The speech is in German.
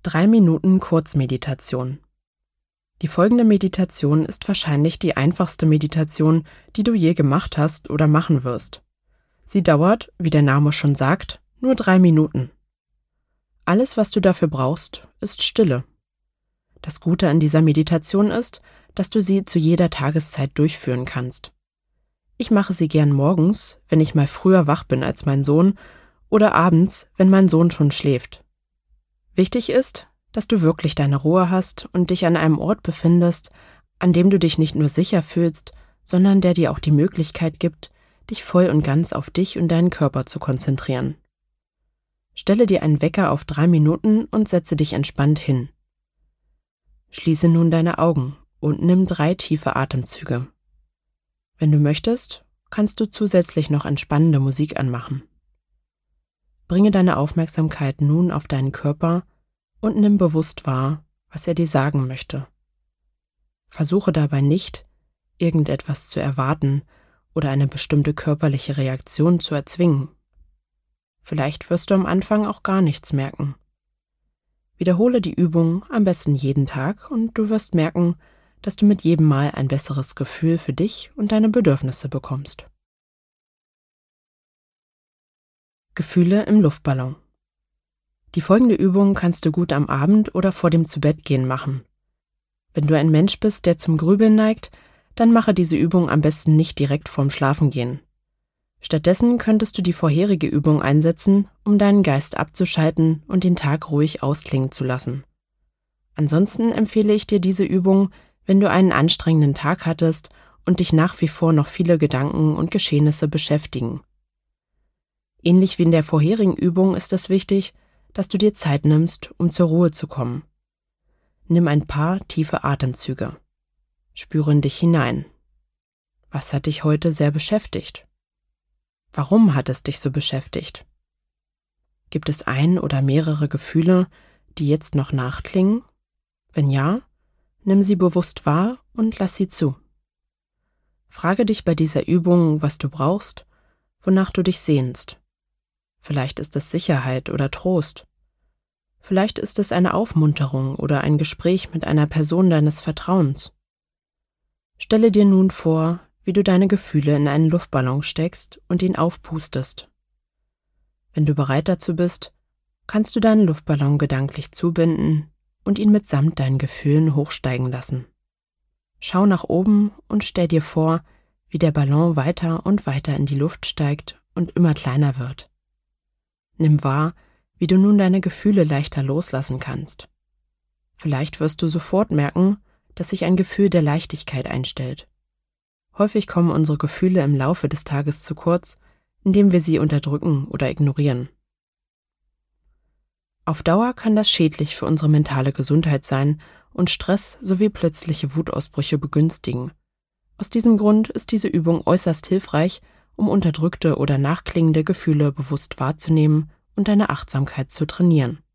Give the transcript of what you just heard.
3 Minuten Kurzmeditation. Die folgende Meditation ist wahrscheinlich die einfachste Meditation, die du je gemacht hast oder machen wirst. Sie dauert, wie der Name schon sagt, nur 3 Minuten. Alles, was du dafür brauchst, ist Stille. Das Gute an dieser Meditation ist, dass du sie zu jeder Tageszeit durchführen kannst. Ich mache sie gern morgens, wenn ich mal früher wach bin als mein Sohn, oder abends, wenn mein Sohn schon schläft. Wichtig ist, dass du wirklich deine Ruhe hast und dich an einem Ort befindest, an dem du dich nicht nur sicher fühlst, sondern der dir auch die Möglichkeit gibt, dich voll und ganz auf dich und deinen Körper zu konzentrieren. Stelle dir einen Wecker auf 3 Minuten und setze dich entspannt hin. Schließe nun deine Augen und nimm 3 tiefe Atemzüge. Wenn du möchtest, kannst du zusätzlich noch entspannende Musik anmachen. Bringe deine Aufmerksamkeit nun auf deinen Körper und nimm bewusst wahr, was er dir sagen möchte. Versuche dabei nicht, irgendetwas zu erwarten oder eine bestimmte körperliche Reaktion zu erzwingen. Vielleicht wirst du am Anfang auch gar nichts merken. Wiederhole die Übung am besten jeden Tag und du wirst merken, dass du mit jedem Mal ein besseres Gefühl für dich und deine Bedürfnisse bekommst. Gefühle im Luftballon. Die folgende Übung kannst du gut am Abend oder vor dem Zubettgehen machen. Wenn du ein Mensch bist, der zum Grübeln neigt, dann mache diese Übung am besten nicht direkt vorm Schlafengehen. Stattdessen könntest du die vorherige Übung einsetzen, um deinen Geist abzuschalten und den Tag ruhig ausklingen zu lassen. Ansonsten empfehle ich dir diese Übung, wenn du einen anstrengenden Tag hattest und dich nach wie vor noch viele Gedanken und Geschehnisse beschäftigen. Ähnlich wie in der vorherigen Übung ist es wichtig, dass du dir Zeit nimmst, um zur Ruhe zu kommen. Nimm ein paar tiefe Atemzüge. Spüre in dich hinein. Was hat dich heute sehr beschäftigt? Warum hat es dich so beschäftigt? Gibt es ein oder mehrere Gefühle, die jetzt noch nachklingen? Wenn ja, nimm sie bewusst wahr und lass sie zu. Frage dich bei dieser Übung, was du brauchst, wonach du dich sehnst. Vielleicht ist es Sicherheit oder Trost. Vielleicht ist es eine Aufmunterung oder ein Gespräch mit einer Person deines Vertrauens. Stelle dir nun vor, wie du deine Gefühle in einen Luftballon steckst und ihn aufpustest. Wenn du bereit dazu bist, kannst du deinen Luftballon gedanklich zubinden und ihn mitsamt deinen Gefühlen hochsteigen lassen. Schau nach oben und stell dir vor, wie der Ballon weiter und weiter in die Luft steigt und immer kleiner wird. Nimm wahr, wie du nun deine Gefühle leichter loslassen kannst. Vielleicht wirst du sofort merken, dass sich ein Gefühl der Leichtigkeit einstellt. Häufig kommen unsere Gefühle im Laufe des Tages zu kurz, indem wir sie unterdrücken oder ignorieren. Auf Dauer kann das schädlich für unsere mentale Gesundheit sein und Stress sowie plötzliche Wutausbrüche begünstigen. Aus diesem Grund ist diese Übung äußerst hilfreich, um unterdrückte oder nachklingende Gefühle bewusst wahrzunehmen und deine Achtsamkeit zu trainieren.